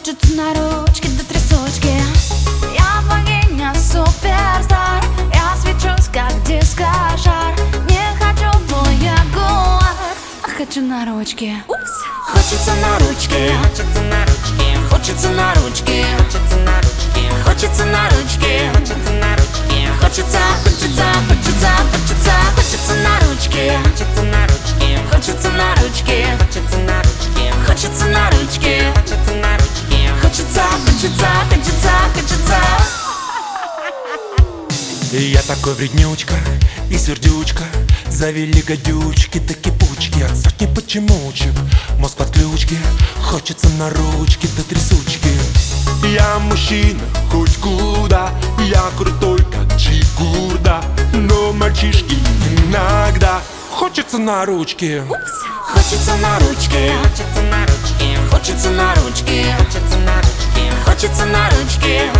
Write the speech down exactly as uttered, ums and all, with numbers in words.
Хочется на ручки до трясучки. Я богиня, суперстар. Я свечусь, как дискошар. Не хочу твой ягуар, а хочу на ручки. Упс. Хочется на ручки. Хочется на ручки. Хочется на ручки. Хочется на ручки. Хочется на ручки. Хочется на ручки. Хочется, хочется, хочется, хочется, хочется на ручки. Хочется на ручки. Хочется на ручки. Хочется на ручки. Хочется на ручки. Хочется на ручки. Хочется, хочется, хочется, хочется. Я такой вреднючка и сердючка. Завели гадючки, да кипучки. От сотни почемучек мозг под ключки. Хочется на ручки до трясучки. Я мужчина хоть куда. Я крутой, как Чигурда. Но мальчишки иногда хочется на ручки. Хочется на ручки. Хочется на ручки. Хочется на ручки. Хочется на ручки. Хочется на ручки.